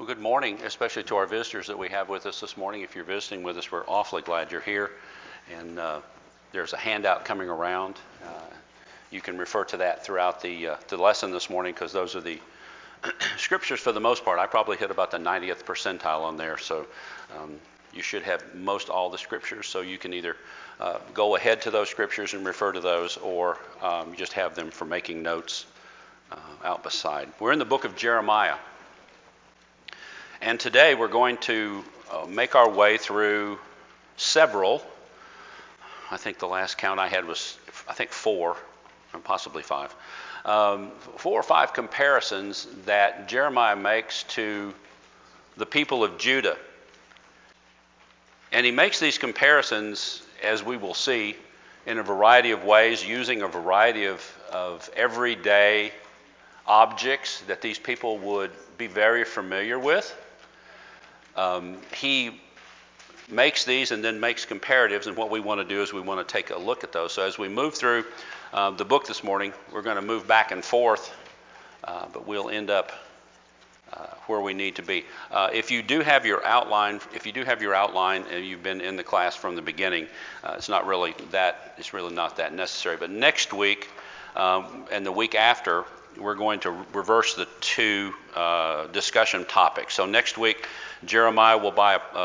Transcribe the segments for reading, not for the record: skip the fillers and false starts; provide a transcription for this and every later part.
Well, good morning, especially to our visitors that we have with us this morning. If you're visiting with us, we're awfully glad you're here. And there's a handout coming around. You can refer to that throughout the lesson this morning, because those are the scriptures for the most part. I probably hit about the 90th percentile on there, so you should have most all the scriptures. So you can either go ahead to those scriptures and refer to those, or just have them for making notes out beside. We're in the book of Jeremiah. And today we're going to make our way through several. I think the last count I had was, four, and possibly five. 4 or 5 comparisons that Jeremiah makes to the people of Judah. And he makes these comparisons, as we will see, in a variety of ways, using a variety of everyday objects that these people would be very familiar with. He makes these and then makes comparatives, and what we want to do is we want to take a look at those. So as we move through the book this morning, we're going to move back and forth, but we'll end up where we need to be. If you do have your outline, and you've been in the class from the beginning, it's really not that necessary. But next week and the week after, we're going to reverse the two discussion topics. So next week, Jeremiah will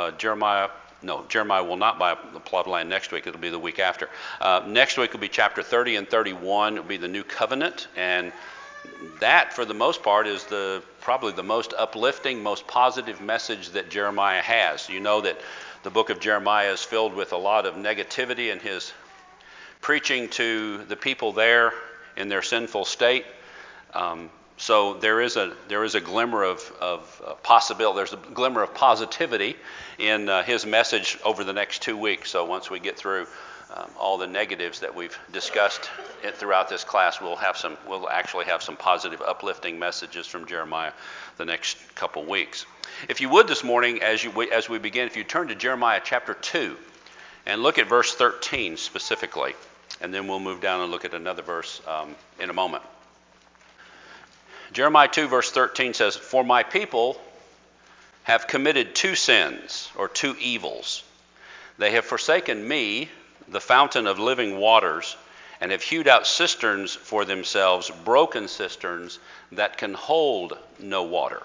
not buy a plot of land next week. It'll be the week after. Next week will be chapter 30 and 31. It'll be the New Covenant. And that, for the most part, is probably the most uplifting, most positive message that Jeremiah has. You know that the book of Jeremiah is filled with a lot of negativity in his preaching to the people there in their sinful state. So there is a glimmer of possibility. There's a glimmer of positivity in his message over the next 2 weeks. So once we get through all the negatives that we've discussed throughout this class, we'll actually have some positive, uplifting messages from Jeremiah the next couple weeks. If you would this morning, as we begin, if you turn to Jeremiah chapter 2 and look at verse 13 specifically, and then we'll move down and look at another verse in a moment. Jeremiah 2 verse 13 says, "For my people have committed 2 sins," or 2 evils. "They have forsaken me, the fountain of living waters, and have hewed out cisterns for themselves, broken cisterns that can hold no water."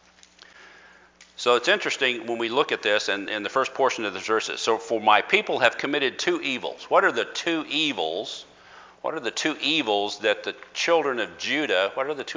So it's interesting when we look at this, and in the first portion of the verses. So, "For my people have committed 2 evils." What are the 2 evils? What are the 2 evils that the children of Judah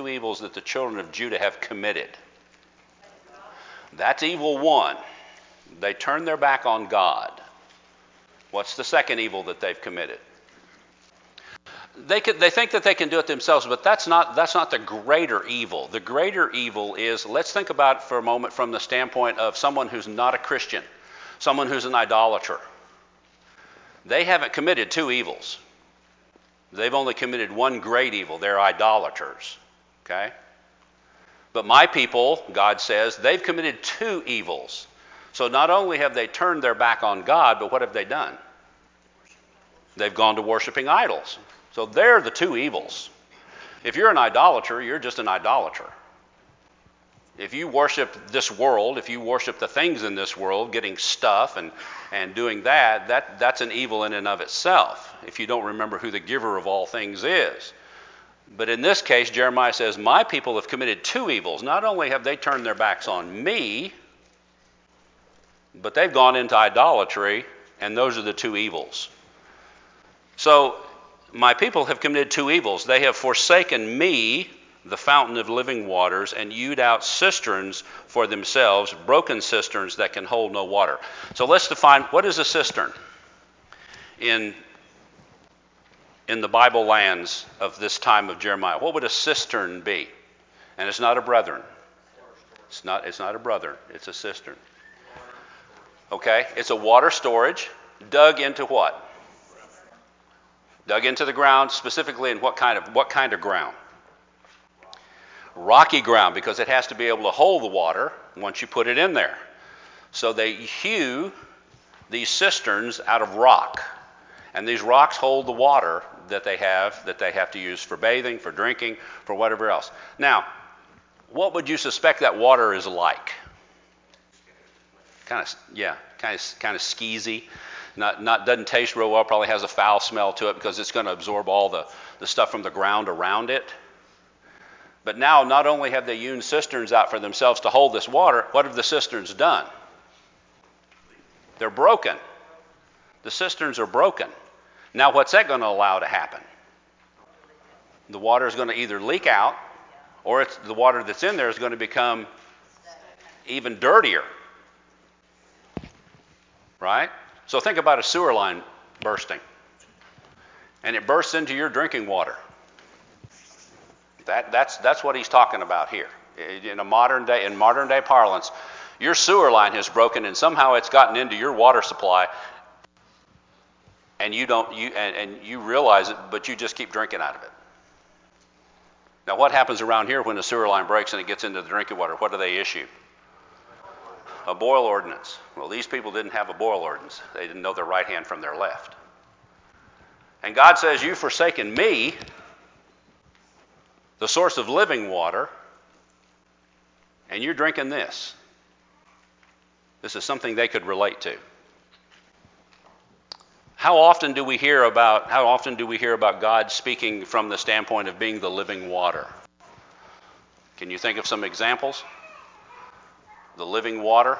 have committed? That's evil 1. They turned their back on God. What's the second evil that they've committed? They think that they can do it themselves, but that's not the greater evil. The greater evil is, let's think about it for a moment from the standpoint of someone who's not a Christian, someone who's an idolater. They haven't committed 2 evils. They've only committed 1 great evil. They're idolaters. Okay? But my people, God says, they've committed 2 evils. So not only have they turned their back on God, but what have they done? They've gone to worshiping idols. So they're the 2 evils. If you're an idolater, you're just an idolater. If you worship this world, if you worship the things in this world, getting stuff and doing that's an evil in and of itself, if you don't remember who the giver of all things is. But in this case, Jeremiah says, my people have committed 2 evils. Not only have they turned their backs on me, but they've gone into idolatry, and those are the 2 evils. So my people have committed 2 evils. They have forsaken me, the fountain of living waters, and hewed out cisterns for themselves, broken cisterns that can hold no water. So let's define, what is a cistern in the Bible lands of this time of Jeremiah? What would a cistern be? And it's not a brethren. It's not a brother. It's a cistern. Okay? It's a water storage dug into what? Dug into the ground, specifically in what kind of ground? Rocky ground, because it has to be able to hold the water once you put it in there. So they hew these cisterns out of rock, and these rocks hold the water that they have to use for bathing, for drinking, for whatever else. Now, what would you suspect that water is like? kind of skeezy. Not doesn't taste real well. Probably has a foul smell to it because it's going to absorb all the stuff from the ground around it. But now, not only have they hewn cisterns out for themselves to hold this water, what have the cisterns done? They're broken. The cisterns are broken. Now, what's that going to allow to happen? The water is going to either leak out, or the water that's in there is going to become even dirtier. Right? So think about a sewer line bursting, and it bursts into your drinking water. That's what he's talking about here. In modern day parlance, your sewer line has broken, and somehow it's gotten into your water supply, and you realize it, but you just keep drinking out of it. Now, what happens around here when the sewer line breaks and it gets into the drinking water? What do they issue? A boil ordinance. Well, these people didn't have a boil ordinance. They didn't know their right hand from their left. And God says, you've forsaken me, the source of living water, and you're drinking this. This is something they could relate to. How often do we hear about God speaking from the standpoint of being the living water? Can you think of some examples? The living water.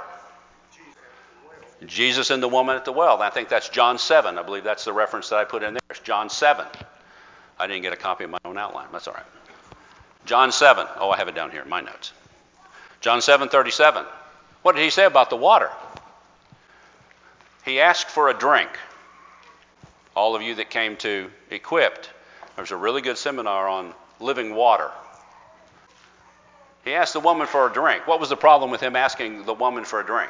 Jesus and the woman at the well. I think that's John 7. I believe that's the reference that I put in there. It's John 7. I didn't get a copy of my own outline. That's all right. John 7. Oh, I have it down here in my notes. John 7:37. What did he say about the water? He asked for a drink. All of you that came to Equipped, there's a really good seminar on living water. He asked the woman for a drink. What was the problem with him asking the woman for a drink?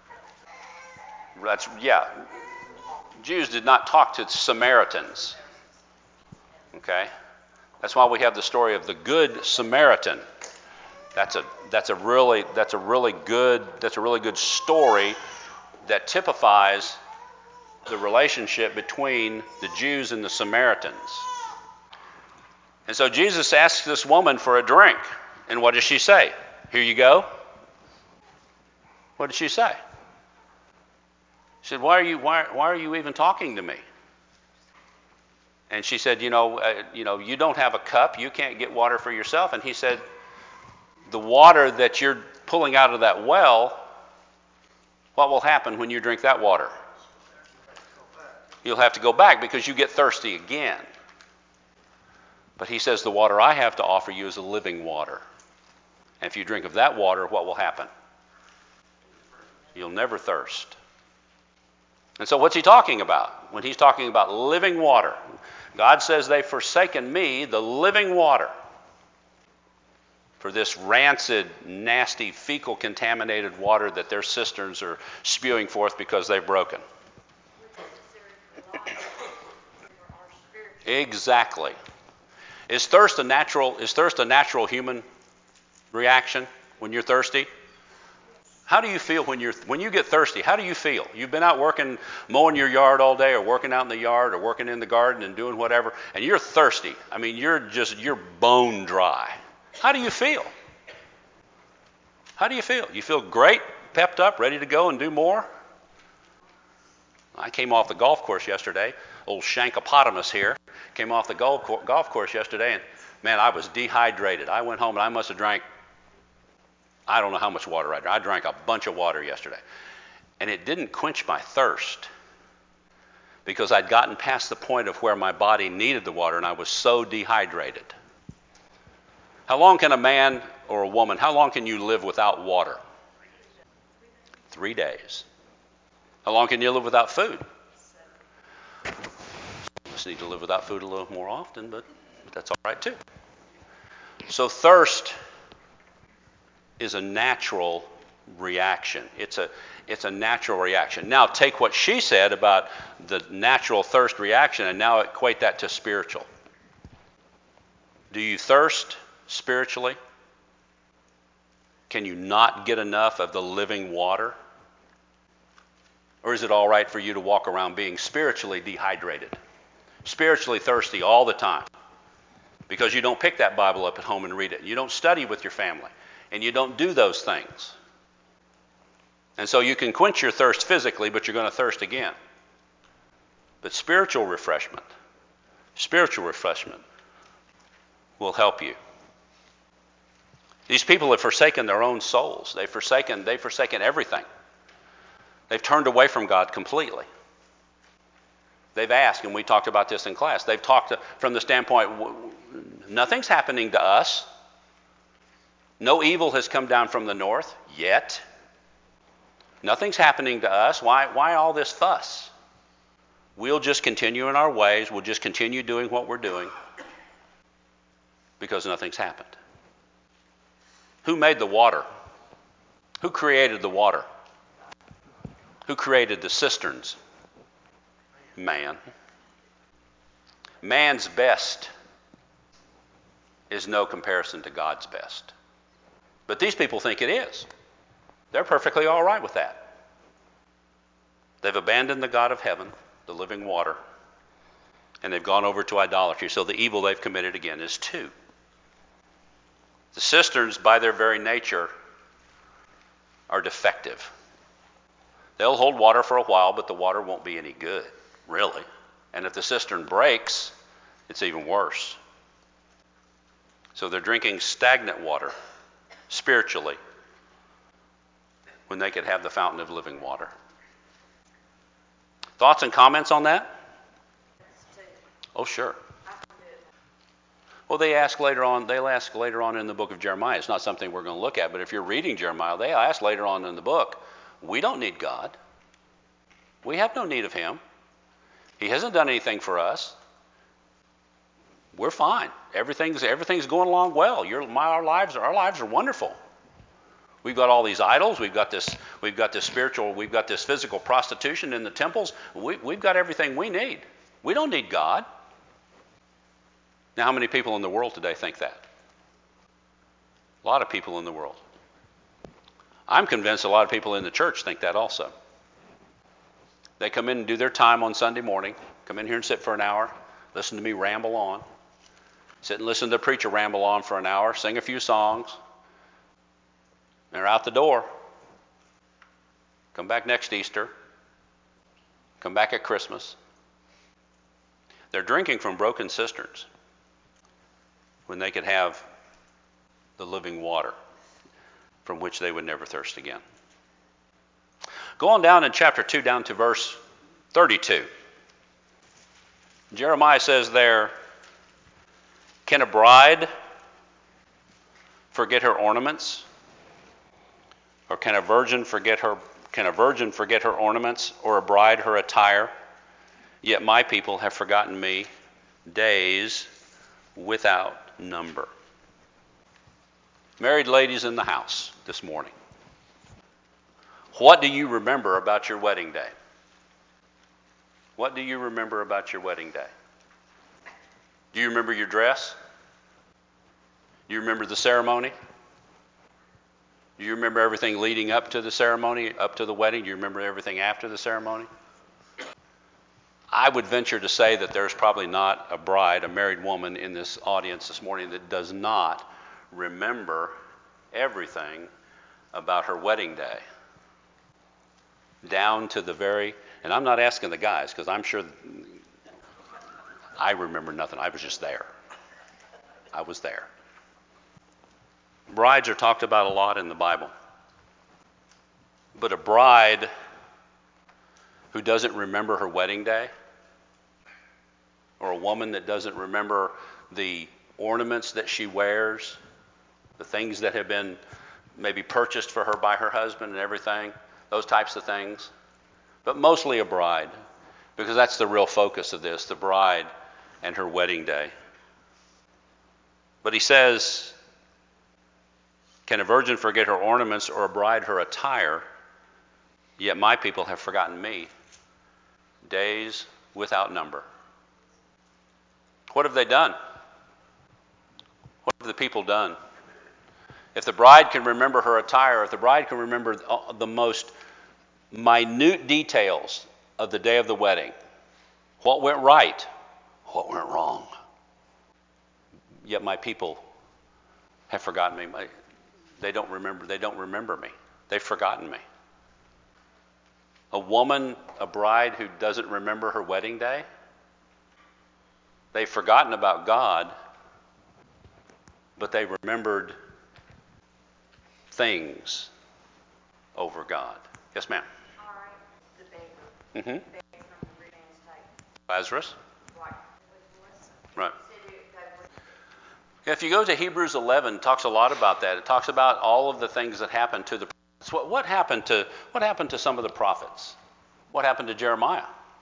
Jews did not talk to Samaritans. Okay? That's why we have the story of the Good Samaritan. That's a really good story that typifies the relationship between the Jews and the Samaritans. And so Jesus asks this woman for a drink. And what does she say? Here you go. What did she say? She said, why are you even talking to me? And she said, you don't have a cup. You can't get water for yourself. And he said, the water that you're pulling out of that well, what will happen when you drink that water? You'll have to go back because you get thirsty again. But he says, the water I have to offer you is a living water. And if you drink of that water, what will happen? You'll never thirst. And so what's he talking about when he's talking about living water? God says they've forsaken me, the living water, for this rancid, nasty, fecal contaminated water that their cisterns are spewing forth because they've broken. Exactly. Is thirst a natural human reaction when you're thirsty? How do you feel when you get thirsty? How do you feel? You've been out working, mowing your yard all day, or working out in the yard, or working in the garden and doing whatever, and you're thirsty. I mean, you're bone dry. How do you feel? How do you feel? You feel great, pepped up, ready to go and do more? I came off the golf course yesterday. Old Shankopotamus here came off the golf course yesterday, and man, I was dehydrated. I went home and I must have drank, I don't know how much water I drank. I drank a bunch of water yesterday. And it didn't quench my thirst because I'd gotten past the point of where my body needed the water and I was so dehydrated. How long can a man or a woman, how long can you live without water? 3 days. How long can you live without food? You just need to live without food a little more often, but that's all right too. So thirst is a natural reaction. It's a natural reaction. Now take what she said about the natural thirst reaction and now equate that to spiritual. Do you thirst spiritually? Can you not get enough of the living water? Or is it all right for you to walk around being spiritually dehydrated, spiritually thirsty all the time? Because you don't pick that Bible up at home and read it. You don't study with your family. And you don't do those things. And so you can quench your thirst physically, but you're going to thirst again. But spiritual refreshment will help you. These people have forsaken their own souls. They've forsaken everything. They've turned away from God completely. They've asked, and we talked about this in class, they've talked from the standpoint, nothing's happening to us. No evil has come down from the north yet. Nothing's happening to us. Why all this fuss? We'll just continue in our ways. We'll just continue doing what we're doing because nothing's happened. Who made the water? Who created the water? Who created the cisterns? Man. Man's best is no comparison to God's best. But these people think it is. They're perfectly all right with that. They've abandoned the God of heaven, the living water, and they've gone over to idolatry. So the evil they've committed again is two. The cisterns, by their very nature, are defective. They'll hold water for a while, but the water won't be any good, really. And if the cistern breaks, it's even worse. So they're drinking stagnant water, spiritually, when they could have the fountain of living water. Thoughts and comments on that? Oh, sure. Well, they'll ask later on in the book of Jeremiah. It's not something we're going to look at, but if you're reading Jeremiah, they ask later on in the book, we don't need God. We have no need of him. He hasn't done anything for us. We're fine. Everything's going along well. Our lives are wonderful. We've got all these idols. We've got this physical prostitution in the temples. We've got everything we need. We don't need God. Now, how many people in the world today think that? A lot of people in the world. I'm convinced a lot of people in the church think that also. They come in and do their time on Sunday morning, come in here and sit for an hour, listen to me ramble on, sit and listen to the preacher ramble on for an hour, sing a few songs. They're out the door. Come back next Easter. Come back at Christmas. They're drinking from broken cisterns when they could have the living water from which they would never thirst again. Go on down in chapter 2, down to verse 32. Jeremiah says there, can a bride forget her ornaments? Or can a virgin forget her ornaments, or a bride her attire? Yet my people have forgotten me days without number. Married ladies in the house this morning, what do you remember about your wedding day? What do you remember about your wedding day? Do you remember your dress? Do you remember the ceremony? Do you remember everything leading up to the ceremony, up to the wedding? Do you remember everything after the ceremony? I would venture to say that there's probably not a bride, a married woman in this audience this morning that does not remember everything about her wedding day. Down to the very, and I'm not asking the guys because I'm sure I remember nothing. I was just there. I was there. Brides are talked about a lot in the Bible. But a bride who doesn't remember her wedding day, or a woman that doesn't remember the ornaments that she wears, the things that have been maybe purchased for her by her husband and everything, those types of things. But mostly a bride, because that's the real focus of this, the bride and her wedding day. But he says, can a virgin forget her ornaments, or a bride her attire? Yet my people have forgotten me days without number. What have they done? What have the people done? If the bride can remember her attire, if the bride can remember the most minute details of the day of the wedding, what went right, what went wrong, yet my people have forgotten me. They don't remember me. They've forgotten me. A woman, a bride who doesn't remember her wedding day, they've forgotten about God, but they remembered things over God. Yes, ma'am. All right, the baker. Mm-hmm. The baker from the rich man's table. Lazarus. Right. With Melissa. Right. Said they would. If you go to Hebrews 11, it talks a lot about that. It talks about all of the things that happened to the prophets. What happened to some of the prophets? What happened to Jeremiah?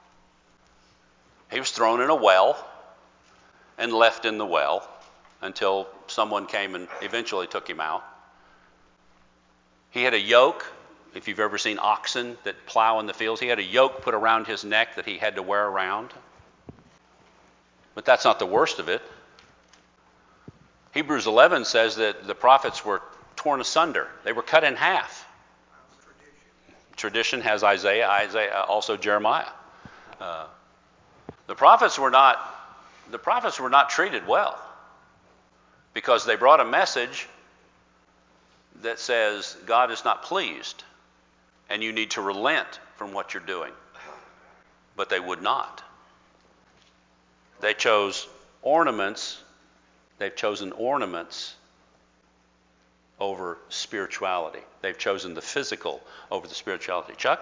He was thrown in a well and left in the well until someone came and eventually took him out. He had a yoke. If you've ever seen oxen that plow in the fields, he had a yoke put around his neck that he had to wear around. But that's not the worst of it. Hebrews 11 says that the prophets were torn asunder. They were cut in half. Tradition has Isaiah, also Jeremiah. The prophets were not treated well because they brought a message that says God is not pleased and you need to relent from what you're doing. But they would not. They chose ornaments. They've chosen ornaments over spirituality. They've chosen the physical over the spirituality. Chuck?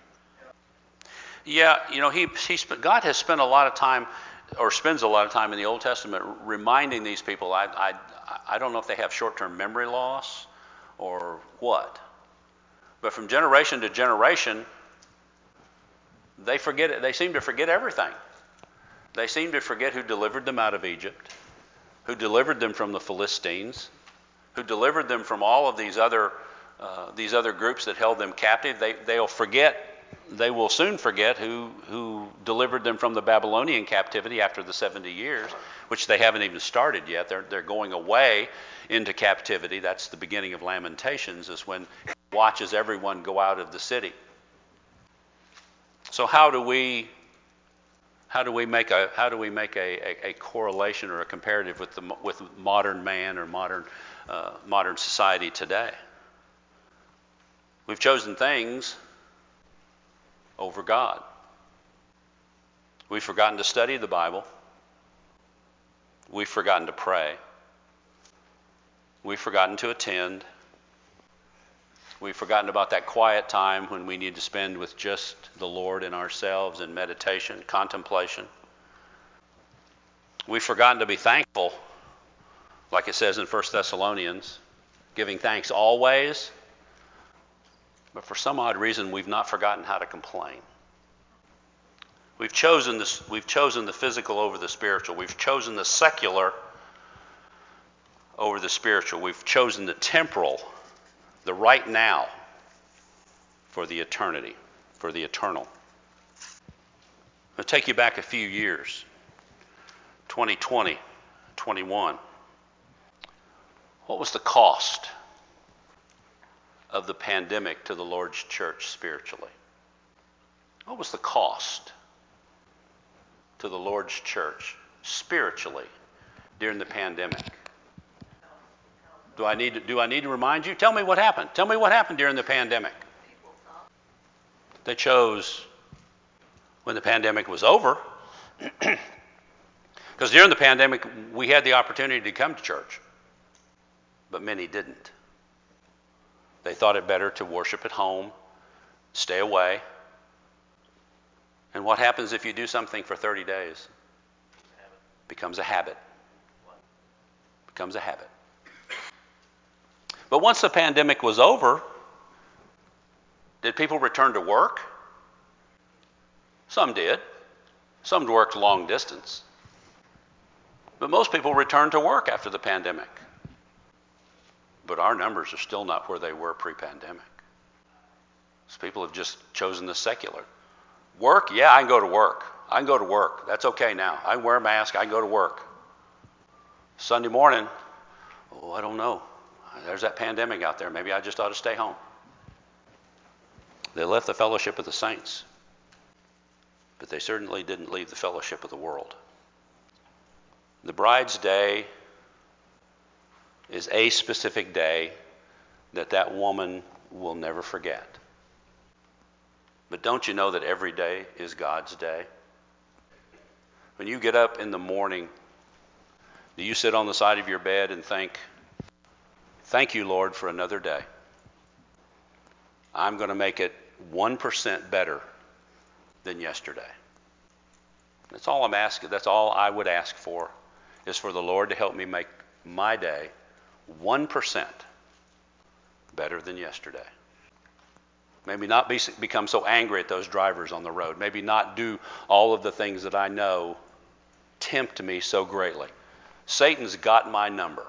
Yeah, God has spent a lot of time, or spends a lot of time in the Old Testament reminding these people. I don't know if they have short-term memory loss or what, but from generation to generation, they forget it. They seem to forget everything. They seem to forget who delivered them out of Egypt, who delivered them from the Philistines, who delivered them from all of these other groups that held them captive. They will soon forget who delivered them from the Babylonian captivity after the 70 years, which they haven't even started yet. They're going away into captivity. That's the beginning of Lamentations, is when he watches everyone go out of the city. So how do we make a correlation or a comparative with modern man or modern society today? We've chosen things over God. We've forgotten to study the Bible. We've forgotten to pray. We've forgotten to attend. We've forgotten about that quiet time when we need to spend with just the Lord and ourselves in meditation, contemplation. We've forgotten to be thankful, like it says in 1 Thessalonians, giving thanks always. But for some odd reason, we've not forgotten how to complain. We've chosen the physical over the spiritual. We've chosen the secular over the spiritual. We've chosen the temporal, the right now, for the eternity, for the eternal. I'll take you back a few years, 2020, 21. What was the cost of the pandemic to the Lord's church spiritually? What was the cost to the Lord's church spiritually during the pandemic? Do I need to remind you? Tell me what happened. Tell me what happened during the pandemic. They chose when the pandemic was over, because during the pandemic we had the opportunity to come to church, but many didn't. They thought it better to worship at home, stay away. And what happens if you do something for 30 days? Becomes a habit. Becomes a habit. But once the pandemic was over, did people return to work? Some did. Some worked long distance. But most people returned to work after the pandemic. But our numbers are still not where they were pre-pandemic. So people have just chosen the secular. Work? Yeah, I can go to work. I can go to work. That's okay now. I can wear a mask. I can go to work. Sunday morning, I don't know. There's that pandemic out there. Maybe I just ought to stay home. They left the fellowship of the saints, but they certainly didn't leave the fellowship of the world. The bride's day is a specific day that woman will never forget. But don't you know that every day is God's day? When you get up in the morning, do you sit on the side of your bed and think, thank you, Lord, for another day. I'm going to make it 1% better than yesterday. That's all I'm asking. That's all I would ask for, is for the Lord to help me make my day 1% better than yesterday. Maybe not become so angry at those drivers on the road. Maybe not do all of the things that I know tempt me so greatly. Satan's got my number.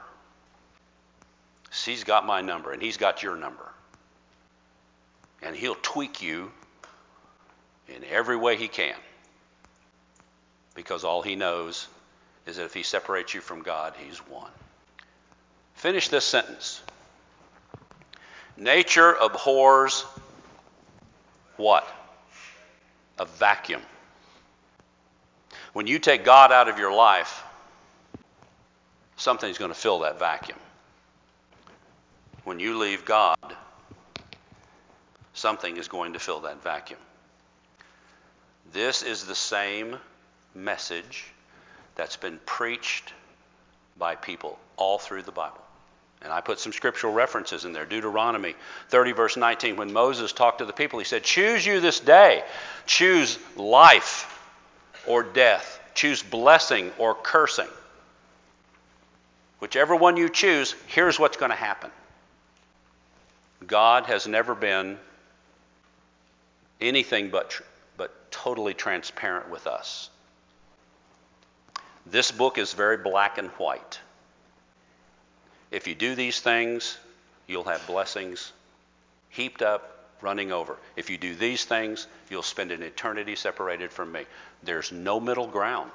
He's got my number, and he's got your number. And he'll tweak you in every way he can. Because all he knows is that if he separates you from God, he's won. Finish this sentence. Nature abhors what? A vacuum. When you take God out of your life, something's going to fill that vacuum. When you leave God, something is going to fill that vacuum. This is the same message that's been preached by people all through the Bible. And I put some scriptural references in there. Deuteronomy 30, verse 19. When Moses talked to the people, he said, choose you this day. Choose life or death. Choose blessing or cursing. Whichever one you choose, here's what's going to happen. God has never been anything but totally transparent with us. This book is very black and white. If you do these things, you'll have blessings heaped up, running over. If you do these things, you'll spend an eternity separated from me. There's no middle ground.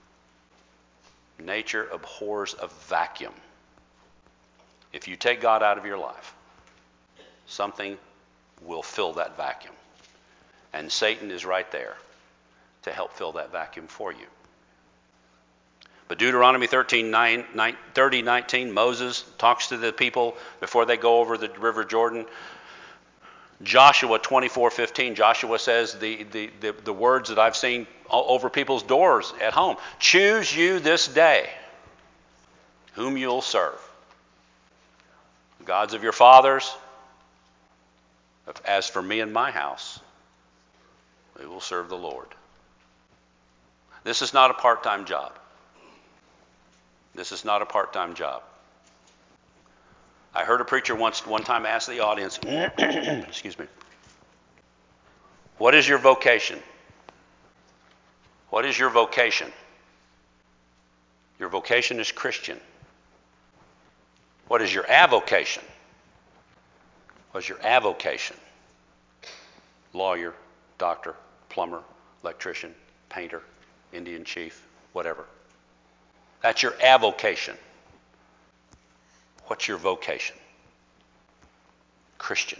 Nature abhors a vacuum. If you take God out of your life, something will fill that vacuum. And Satan is right there to help fill that vacuum for you. But Deuteronomy 30:19, Moses talks to the people before they go over the river Jordan. Joshua 24:15, Joshua says the words that I've seen over people's doors at home. Choose you this day whom you'll serve. The gods of your fathers. As for me and my house, we will serve the Lord. This is not a part-time job. This is not a part-time job. I heard a preacher one time ask the audience, excuse me, what is your vocation? What is your vocation? Your vocation is Christian. What is your avocation? What is your avocation? Lawyer, doctor, plumber, electrician, painter, Indian chief, whatever. That's your avocation. What's your vocation? Christian.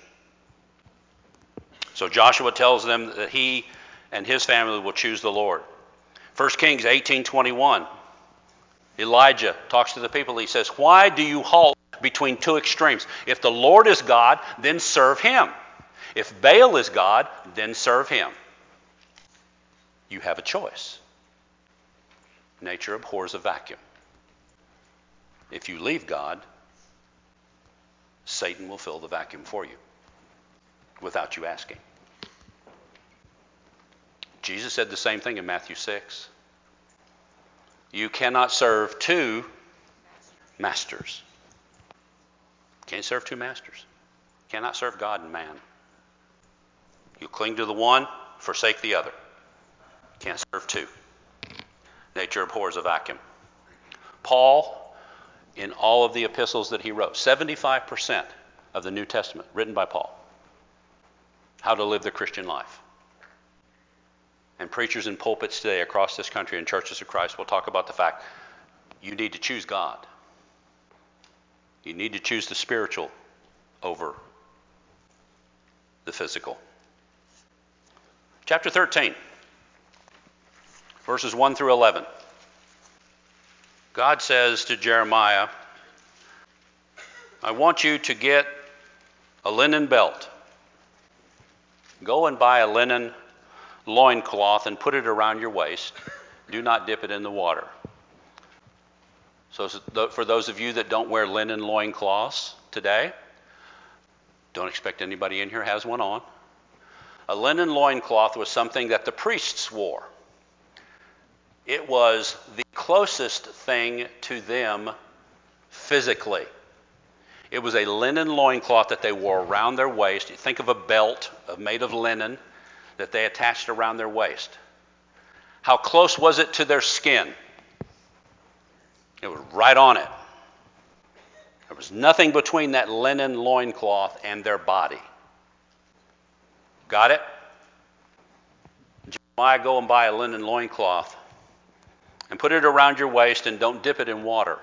So Joshua tells them that he and his family will choose the Lord. 1 Kings 18:21. Elijah talks to the people. He says, why do you halt between two extremes? If the Lord is God, then serve him. If Baal is God, then serve him. You have a choice. Nature abhors a vacuum. If you leave God, Satan will fill the vacuum for you without you asking. Jesus said the same thing in Matthew 6. You cannot serve two masters. Can't serve two masters. Cannot serve God and man. You cling to the one, forsake the other. Can't serve two. Nature abhors a vacuum. Paul, in all of the epistles that he wrote, 75% of the New Testament written by Paul. How to live the Christian life. And preachers in pulpits today across this country and churches of Christ will talk about the fact you need to choose God. You need to choose the spiritual over the physical. Chapter 13, verses 1 through 11. God says to Jeremiah, I want you to get a linen belt, Go and buy a linen loincloth and put it around your waist. Do not dip it in the water. So for those of you that don't wear linen loincloths today, don't expect anybody in here has one on. A linen loincloth was something that the priests wore. It was the closest thing to them physically. It was a linen loincloth that they wore around their waist. You think of a belt made of linen that they attached around their waist. How close was it to their skin? It was right on it. There was nothing between that linen loincloth and their body. Got it? Jeremiah, go and buy a linen loincloth and put it around your waist and don't dip it in water.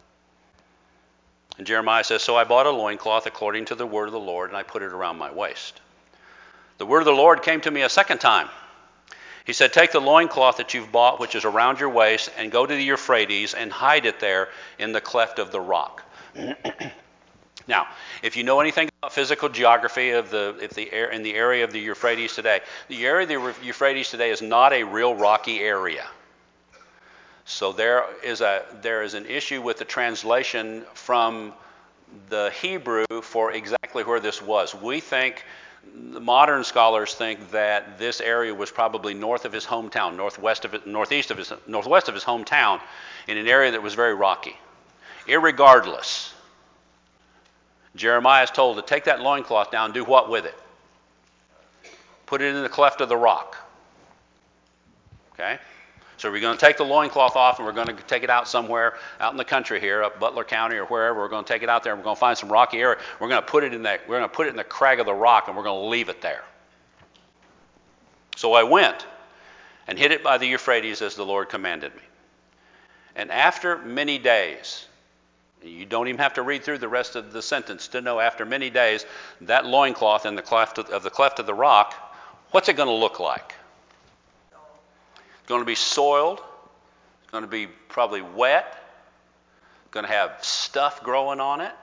And Jeremiah says, so I bought a loincloth according to the word of the Lord, and I put it around my waist. The word of the Lord came to me a second time. He said, take the loincloth that you've bought, which is around your waist, and go to the Euphrates and hide it there in the cleft of the rock. Now, if you know anything about physical geography in the area of the Euphrates today, the area of the Euphrates today is not a real rocky area. So there is an issue with the translation from the Hebrew for exactly where this was. We think, the modern scholars think that this area was probably north of his hometown, northwest of his hometown, in an area that was very rocky. Irregardless, Jeremiah is told to take that loincloth down and do what with it? Put it in the cleft of the rock. Okay? So we're going to take the loincloth off and we're going to take it out somewhere out in the country here, up Butler County or wherever. We're going to take it out there and we're going to find some rocky area. We're going to put it in the crag of the rock and we're going to leave it there. So I went and hid it by the Euphrates as the Lord commanded me. And after many days, you don't even have to read through the rest of the sentence to know, after many days, that loincloth in the cleft of the rock, what's it going to look like? It's going to be soiled. It's going to be probably wet. It's going to have stuff growing on it.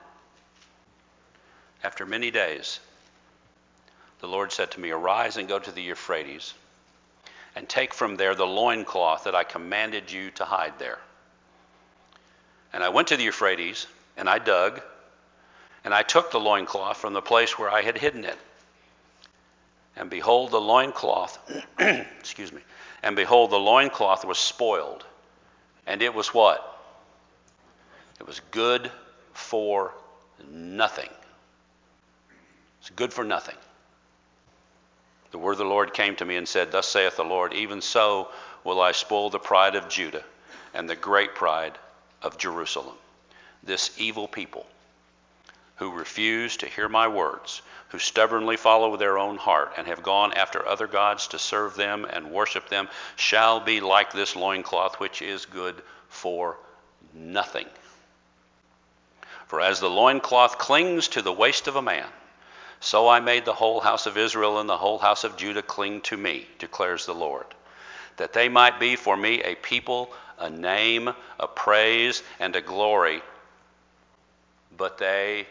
After many days, the Lord said to me, arise and go to the Euphrates and take from there the loincloth that I commanded you to hide there. And I went to the Euphrates and I dug and I took the loincloth from the place where I had hidden it. And behold, the loincloth, excuse me, and behold, the loincloth was spoiled. And it was what? It was good for nothing. It's good for nothing. The word of the Lord came to me and said, thus saith the Lord, even so will I spoil the pride of Judah and the great pride of Jerusalem. This evil people who refuse to hear my words, who stubbornly follow their own heart and have gone after other gods to serve them and worship them, shall be like this loincloth, which is good for nothing. For as the loincloth clings to the waist of a man, so I made the whole house of Israel and the whole house of Judah cling to me, declares the Lord, that they might be for me a people, a name, a praise, and a glory. But they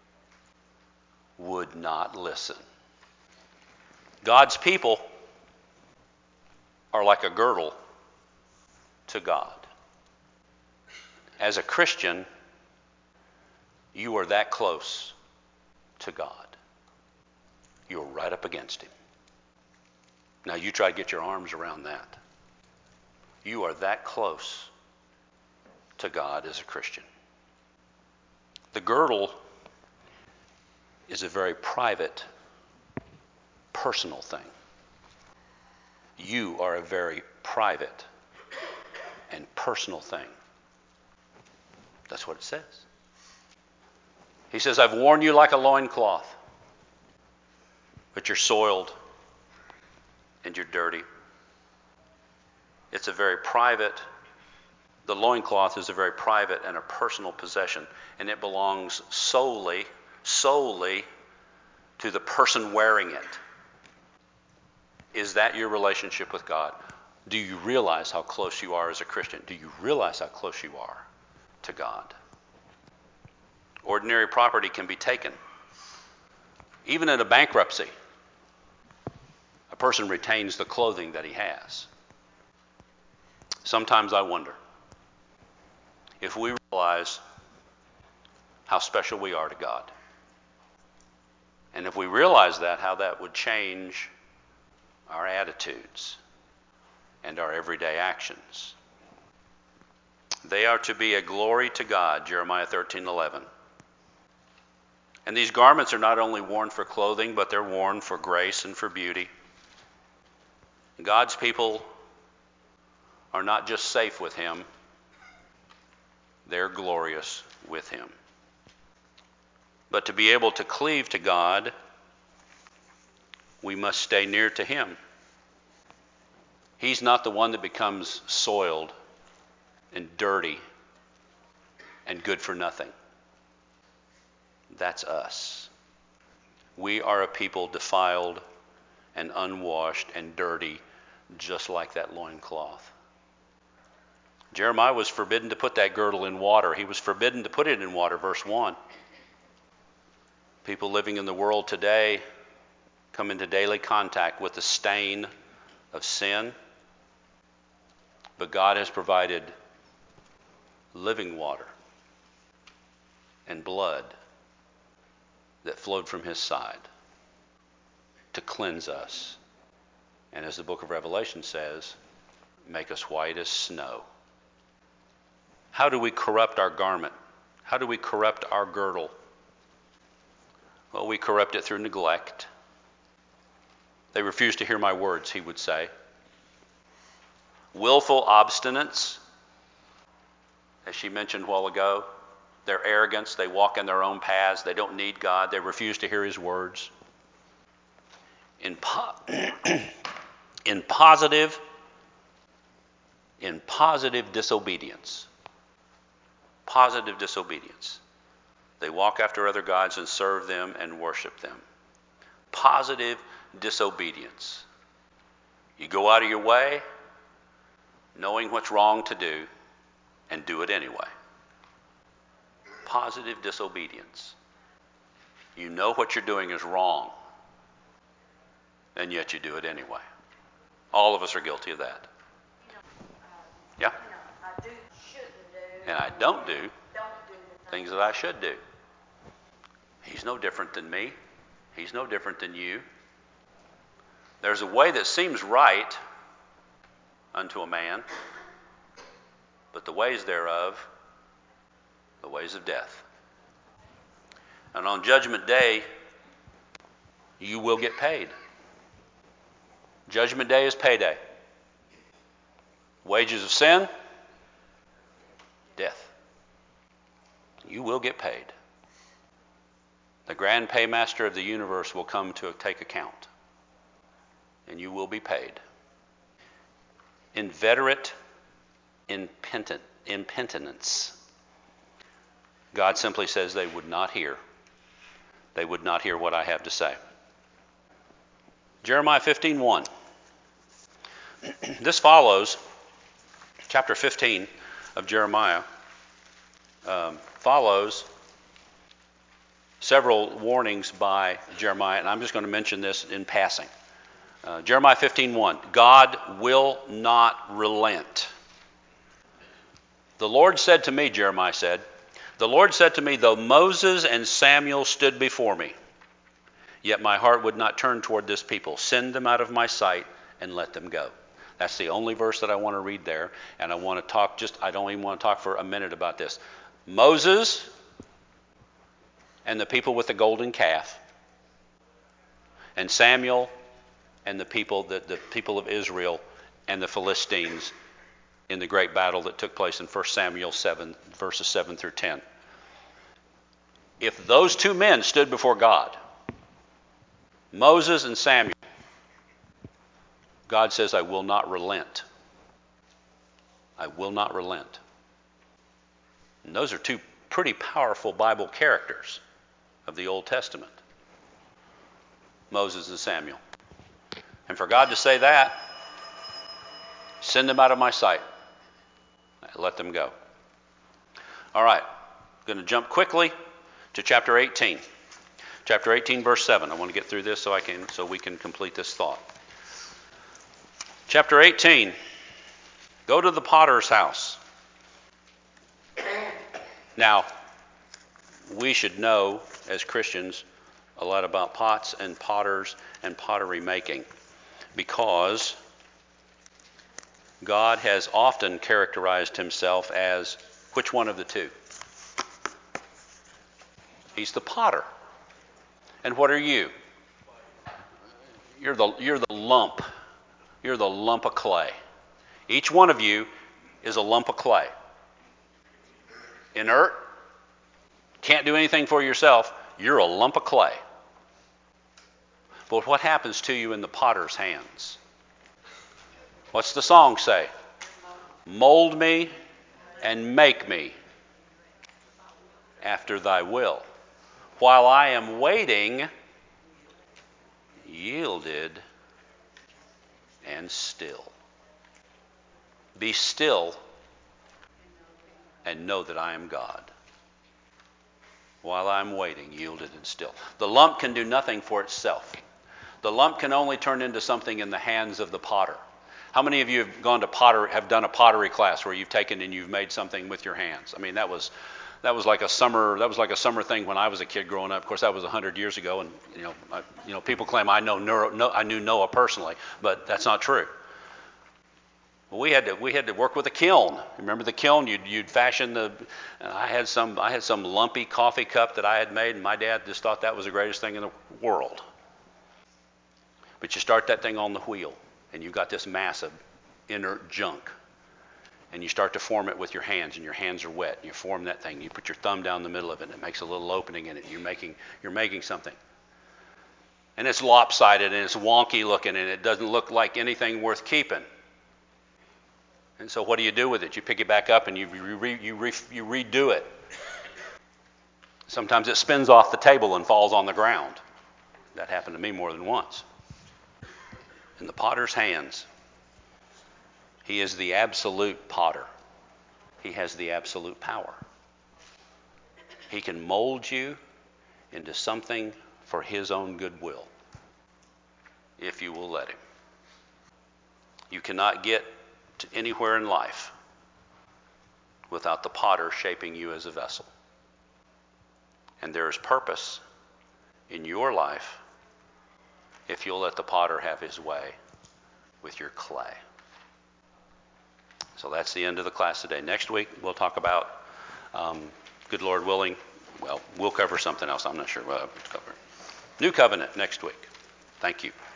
would not listen. God's people are like a girdle to God. As a Christian, you are that close to God. You're right up against him. Now you try to get your arms around that. You are that close to God as a Christian. The girdle is a very private, personal thing. You are a very private and personal thing. That's what it says. He says, I've worn you like a loincloth, but you're soiled and you're dirty. It's a very private, the loincloth is a very private and a personal possession, and it belongs solely to the person wearing it. Is that your relationship with God? Do you realize how close you are as a Christian? Do you realize how close you are to God? Ordinary property can be taken. Even in a bankruptcy, person retains the clothing that he has. Sometimes I wonder if we realize how special we are to God. And if we realize that, how that would change our attitudes and our everyday actions. They are to be a glory to God, Jeremiah 13:11. And these garments are not only worn for clothing, but they're worn for grace and for beauty. God's people are not just safe with him, they're glorious with him. But to be able to cleave to God, we must stay near to him. He's not the one that becomes soiled and dirty and good for nothing. That's us. We are a people defiled and unwashed and dirty, just like that loincloth. Jeremiah was forbidden to put that girdle in water. He was forbidden to put it in water, verse 1. People living in the world today come into daily contact with the stain of sin, but God has provided living water and blood that flowed from his side to cleanse us. And as the book of Revelation says, make us white as snow. How do we corrupt our garment? How do we corrupt our girdle? Well, we corrupt it through neglect. They refuse to hear my words, he would say. Willful obstinance, as she mentioned a while ago. Their arrogance, they walk in their own paths. They don't need God. They refuse to hear his words. In positive disobedience. Positive disobedience. They walk after other gods and serve them and worship them. Positive disobedience. You go out of your way, knowing what's wrong to do, and do it anyway. Positive disobedience. You know what you're doing is wrong, and yet you do it anyway. All of us are guilty of that. Yeah? I do, shouldn't do. And I don't do Don't do the things that I should do. He's no different than me. He's no different than you. There's a way that seems right unto a man, but the ways thereof, the ways of death. And on Judgment Day, you will get paid. Judgment Day is payday. Wages of sin, death. You will get paid. The grand paymaster of the universe will come to take account, and you will be paid. Inveterate impenitence. God simply says they would not hear. They would not hear what I have to say. Jeremiah 15:1. This follows chapter 15 of Jeremiah. Follows several warnings by Jeremiah, and I'm just going to mention this in passing. Jeremiah 15:1. God will not relent. The Lord said to me, Jeremiah said, the Lord said to me, though Moses and Samuel stood before me, yet my heart would not turn toward this people. Send them out of my sight and let them go. That's the only verse that I want to read there, and I want to talk I don't even want to talk for a minute about this. Moses and the people with the golden calf, and Samuel and the people of Israel and the Philistines in the great battle that took place in 1 Samuel 7, verses 7 through 10. If those two men stood before God, Moses and Samuel, God says, I will not relent. I will not relent. And those are two pretty powerful Bible characters of the Old Testament. Moses and Samuel. And for God to say that, send them out of my sight. Let them go. All right. I'm going to jump quickly to chapter 18. Chapter 18, verse 7. I want to get through this so we can complete this thought. Chapter 18. Go to the potter's house. Now, we should know as Christians a lot about pots and potters and pottery making, because God has often characterized himself as which one of the two? He's the potter. And what are you? You're the lump. You're the lump of clay. Each one of you is a lump of clay. Inert, can't do anything for yourself. You're a lump of clay. But what happens to you in the potter's hands? What's the song say? Mold me and make me after thy will. While I am waiting, yielded and still. Be still and know that I am God. While I'm waiting, yielded and still. The lump can do nothing for itself. The lump can only turn into something in the hands of the potter. How many of you have done a pottery class where you've taken and you've made something with your hands? I mean, that was like a summer thing when I was a kid growing up. Of course, that was 100 years ago, and people claim I knew Noah personally, but that's not true. We had to work with a kiln. Remember the kiln? You'd fashion the. I had some lumpy coffee cup that I had made, and my dad just thought that was the greatest thing in the world. But you start that thing on the wheel, and you've got this mass of inert junk, and you start to form it with your hands, and your hands are wet. And you form that thing. You put your thumb down the middle of it, and it makes a little opening in it. And you're making something, and it's lopsided and it's wonky looking, and it doesn't look like anything worth keeping. And so what do you do with it? You pick it back up and you redo it. Sometimes it spins off the table and falls on the ground. That happened to me more than once. In the potter's hands, he is the absolute potter. He has the absolute power. He can mold you into something for his own goodwill, if you will let him. You cannot get to anywhere in life without the potter shaping you as a vessel. And there is purpose in your life if you'll let the potter have his way with your clay. So that's the end of the class today. Next week we'll talk about, good Lord willing, we'll cover something else. I'm not sure what I'll cover. New covenant next week. Thank you.